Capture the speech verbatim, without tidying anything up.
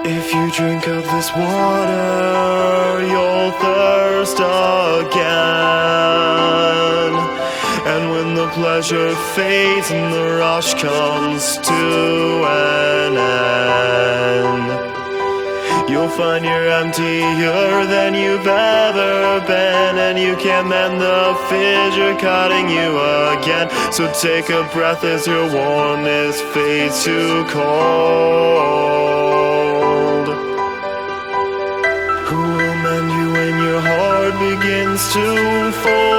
If you drink of this water, you'll thirst again. And when the pleasure fades and the rush comes to an end, you'll find you're emptier than you've ever been, and you can't mend the fissure cutting you again. So take a breath as your warmness fades to cold. Who will mend you when your heart begins to fold?